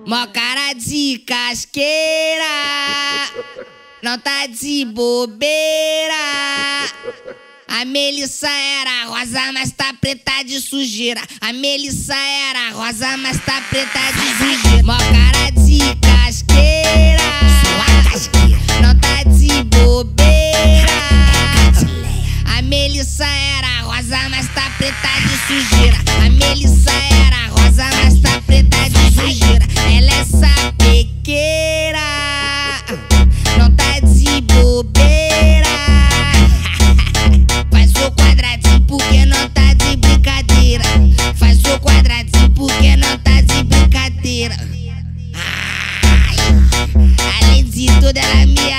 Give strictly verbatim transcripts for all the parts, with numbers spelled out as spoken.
Mó cara de casqueira, não tá de bobeira. A Melissa era rosa, mas tá preta de sujeira. A Melissa era rosa, mas tá preta de sujeira. Mó cara de casqueira, sua casqueira, não tá de bobeira. A Melissa era rosa, mas tá preta de sujeira. A Melissa era rosa, mas tá preta de sujeira. Ela é sapequeira, não tá de bobeira. Faz o quadradinho porque não tá de brincadeira. Faz o quadradinho porque não tá de brincadeira. Ai, além de tudo ela me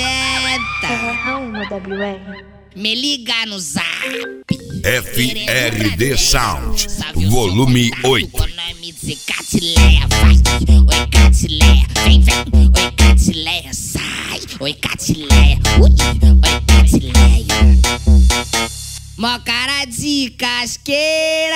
atenta. Me liga no zap. F R D Sound, volume oito. O nome de Catileia, vai. Oi, Catileia, vem, vem. Oi, Catileia, sai. Oi, Catileia, ui. Oi, Catileia. Mó cara de casqueira.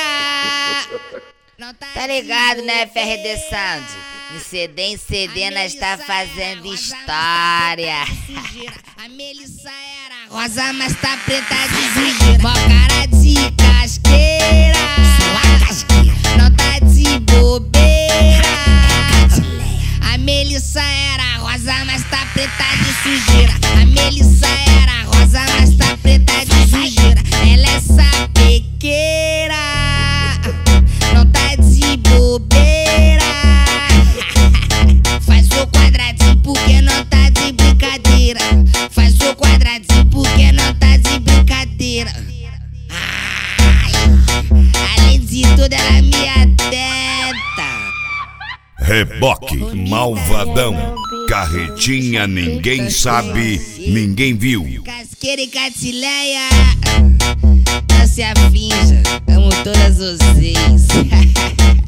Tá ligado, né, F R D Sound? Em C D em C D nós tá fazendo história. A Melissa era rosa, mas tá preta de sujeira. Mó cara de casqueira, sua casqueira, não tá de bobeira. A Melissa era rosa, mas tá preta de sujeira. A Melissa era rosa, mas tá preta de sujeira. Ela é sapequeira, não tá de bobeira. Faz o quadradinho porque não tá de brincadeira. Faz o quadradinho porque não tá de brincadeira. Ai, além de tudo ela me atenta. Reboque malvadão, carretinha ninguém sabe, ninguém viu. Casqueira e Catileia, não se afinja, amo todas vocês.